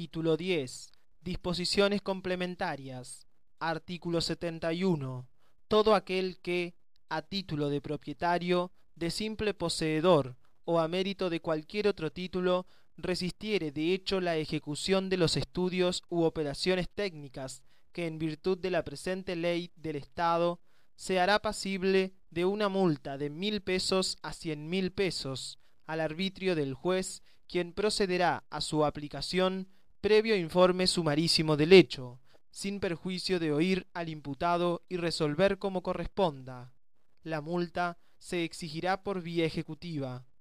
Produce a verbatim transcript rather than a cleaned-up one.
Título diez. Disposiciones complementarias. Artículo setenta y uno. Todo aquel que, a título de propietario, de simple poseedor o a mérito de cualquier otro título, resistiere de hecho la ejecución de los estudios u operaciones técnicas que en virtud de la presente ley del Estado se hará pasible de una multa de mil pesos a cien mil pesos al arbitrio del juez, quien procederá a su aplicación previo informe sumarísimo del hecho, sin perjuicio de oír al imputado y resolver como corresponda. La multa se exigirá por vía ejecutiva.